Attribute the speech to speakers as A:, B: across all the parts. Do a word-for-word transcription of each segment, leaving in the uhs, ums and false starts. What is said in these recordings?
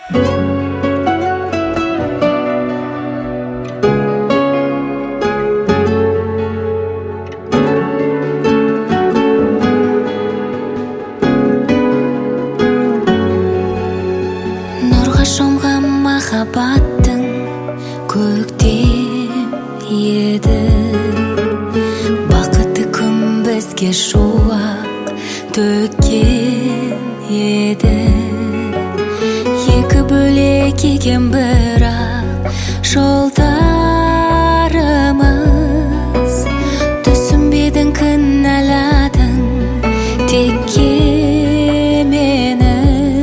A: Нұрға шомған махаббаттың көктем еді, бақытты күн бізге шуақ төккен еді. Екі бөлек екен бірақ жолдарымыз, түсінбедің кінәладың текке мені,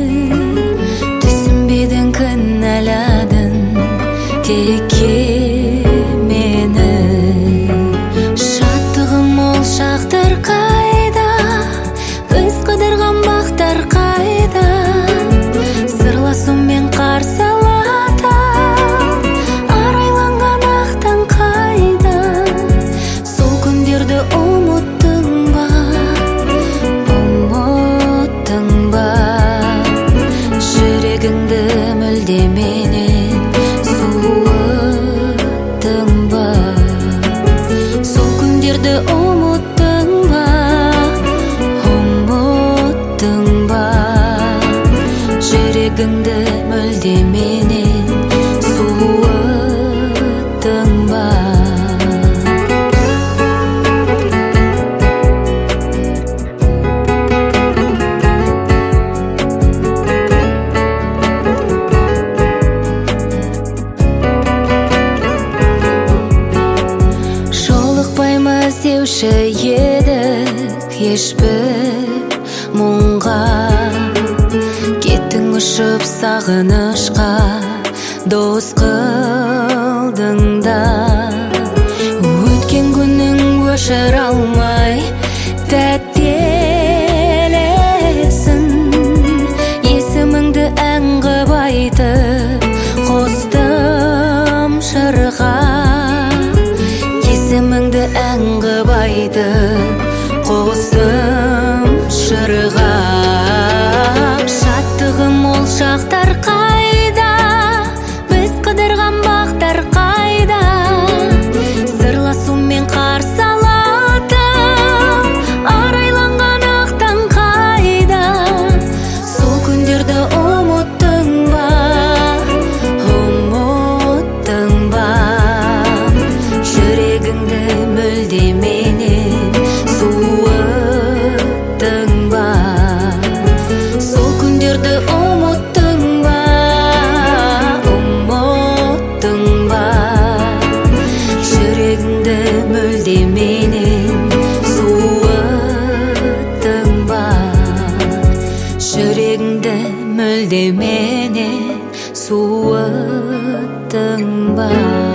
A: түсінбедің кінәладың текке мені. Шаттығым мол шақтар қайда, біз қыдырған бақтар қайда, сырласумен қарсы алады арайланған ақтан қайда. Сол күндерді ұмыттың ба, ұмыттың ба, жүрегіңді мүлде менен суыттың ба. Сол күндерді ұмыттың ба, ұмыттың ба, жүрегіңді мүлде менен суыттың ба. Жолықпаймыз деуші едік ешбір мұңға, кеттің ұшып сағынышқа, дос қылдың да. Өткен күнің өшір алмай тәттелесін, есіміңді ән қып айтып қостым жырға, есіміңді ән қып айтып қостым жырға. Шаттығым мол шақтар қайда, біз қыдырған бақтар қайда, сырласумен қарсы алады арайланған ақтан қайда. Сол күндерді ұмыттың ба, ұмыттың ба, жүрегіңді мүлде менен суыттың ба. Сол күндерді ұмыттың ба, ұмыттың ба, жүрегіңді мүлде менен суыттың ба. Жүрегіңді мүлде менен суыттың ба.